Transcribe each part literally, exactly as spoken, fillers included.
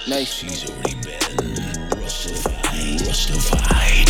Nice. She's already been rustified. Rustified.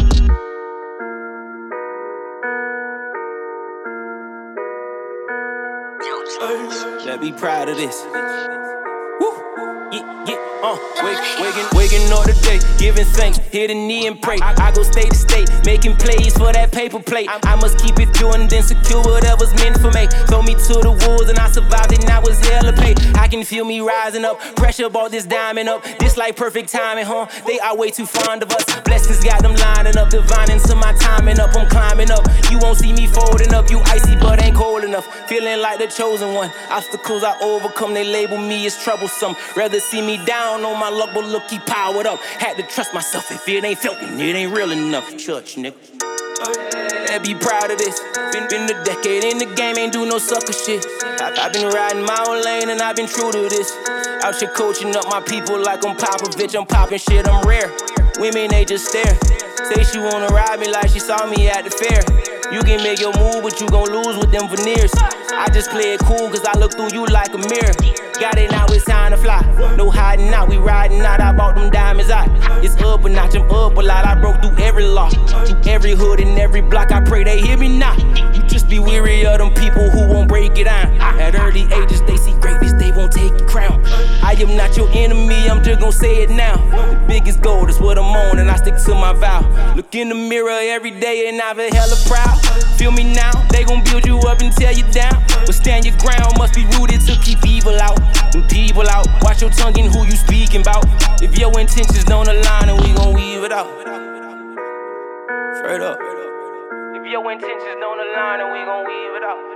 Let me be proud of this. Woo! Yeah, yeah, uh, wake, waking, waking all the day, giving thanks, hit a knee and pray. I, I go state to state, making plays for that paper plate. I, I must keep it pure and then secure whatever's meant for me. Throw me to the wolves and I survived it, and I was hella paid. I can feel me rising up, pressure brought this diamond up. This like perfect timing, huh? They are way too fond of us. Blessings got them lining up, divining to my timing up. I'm climbing up, you won't see me folding up. You icy but ain't cold enough, feeling like the chosen one. Obstacles I overcome, they label me as troublesome. Rather see me down on my luck, but look, he powered up. Had to trust myself, if it ain't felt it, it ain't real enough. Church, nigga. And be proud of this. Been, been a decade in the game, ain't do no sucker shit. I, I've been riding my own lane and I've been true to this. Out here coaching up my people like I'm Popovich. I'm popping shit, I'm rare. Women, they just stare. Say she wanna ride me like she saw me at the fair. You can make your move, but you gon' lose with them veneers. I just play it cool, cause I look through you like a mirror. Got it, now it's time to fly. No hiding out, we riding out. I bought them diamonds out. It's up a notch, I'm up a lot. I broke through every law, through every hood and every block. I pray they hear me now. You just be weary of them people who won't break it down. At early ages, they see greatness, they won't take the crown. I am not your enemy, I'm just gon' say it now. The biggest goal is what I'm on, and I stick to my vow. Look in the mirror every day and I feel hella proud. Feel me now, they gon' build you up and tear you down. But stand your ground, must be rooted to keep evil out. And people out, watch your tongue and who you speaking about. If your intentions don't align, then we gon' weave it out. Straight up. If your intentions don't align, then we gon' weave it out.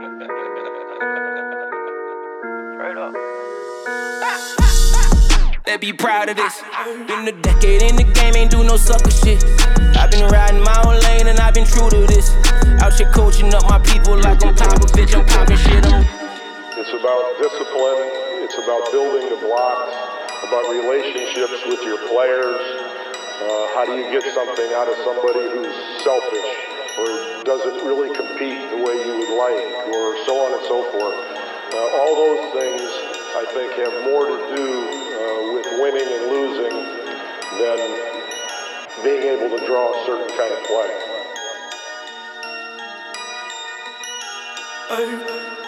Straight up. They be proud of this. Been a decade in the game, ain't do no sucker shit. I've been riding my own lane and I've been true to this. Out here coaching up my people like I'm Popovich. I'm popping shit on. It's about discipline. It's about building the blocks. About relationships with your players. Uh, how do you get something out of somebody who's selfish or doesn't really compete the way you would like, or so on and so forth. Uh, all those things, I think, have more to do uh, with winning and losing than being able to draw a certain kind of play. Hey.